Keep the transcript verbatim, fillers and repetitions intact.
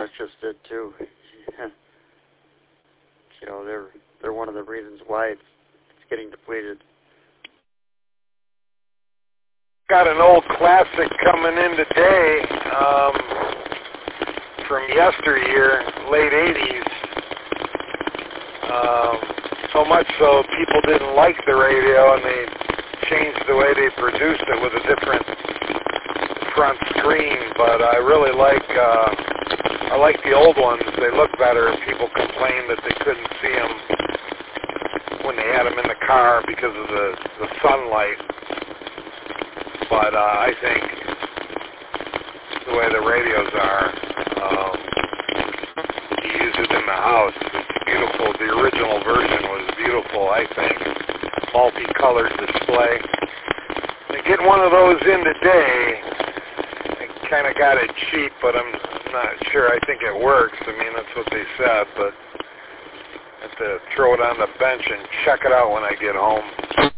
Electronics just did too. You know, they're they're one of the reasons why it's, it's getting depleted. Got an old classic coming in today um, from yesteryear, late eighties. Um, so much so people didn't like the radio, and they changed the way they produced it with a different front screen. But I really like uh, I like the old ones. They look better. People complained that they couldn't see them when they had them in the car because of the, the sunlight. But uh, I think the way the radios are, um, you use it in the house. It's beautiful. The original version was beautiful, I think. Multicolored display. To get one of those in today, I kind of got it cheap, but I'm not sure. I think it works. I mean, that's what they said, but I have to throw it on the bench and check it out when I get home.